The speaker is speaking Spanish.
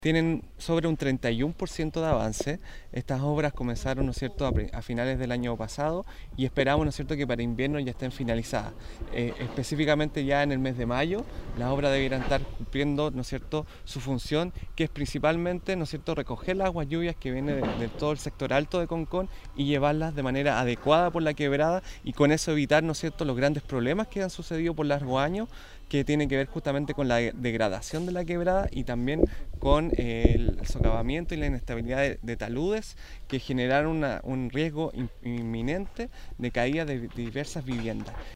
Tienen sobre un 31% de avance. Estas obras comenzaron, ¿no es cierto?, a finales del año pasado y esperamos, ¿no es cierto?, que para invierno ya estén finalizadas. Específicamente ya en el mes de mayo, las obras debieran estar cumpliendo, ¿no es cierto?, su función, que es principalmente, ¿no es cierto?, recoger las aguas lluvias que vienen de todo el sector alto de Concón y llevarlas de manera adecuada por la quebrada y con eso evitar, ¿no es cierto?, los grandes problemas que han sucedido por largos años, que tienen que ver justamente con la degradación de la quebrada y también con el socavamiento y la inestabilidad de taludes que generaron un riesgo inminente de caída de diversas viviendas.